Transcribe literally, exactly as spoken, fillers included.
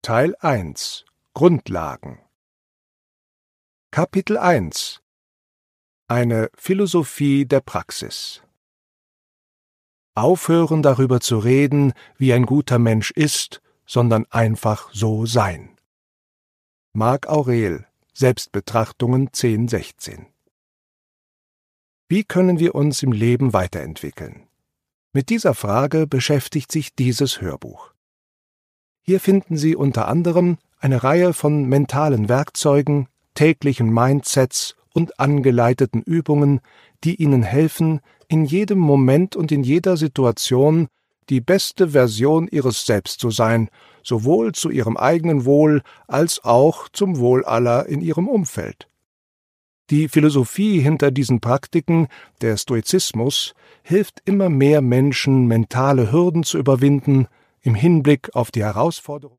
Teil eins Grundlagen Kapitel eins Eine Philosophie der Praxis. Aufhören darüber zu reden, wie ein guter Mensch ist, sondern einfach so sein. Marc Aurel, Selbstbetrachtungen zehn sechzehn. Wie können wir uns im Leben weiterentwickeln? Mit dieser Frage beschäftigt sich dieses Hörbuch. Hier finden Sie unter anderem eine Reihe von mentalen Werkzeugen, täglichen Mindsets und angeleiteten Übungen, die Ihnen helfen, in jedem Moment und in jeder Situation die beste Version Ihres Selbst zu sein, sowohl zu Ihrem eigenen Wohl als auch zum Wohl aller in Ihrem Umfeld. Die Philosophie hinter diesen Praktiken, der Stoizismus, hilft immer mehr Menschen, mentale Hürden zu überwinden, im Hinblick auf die Herausforderung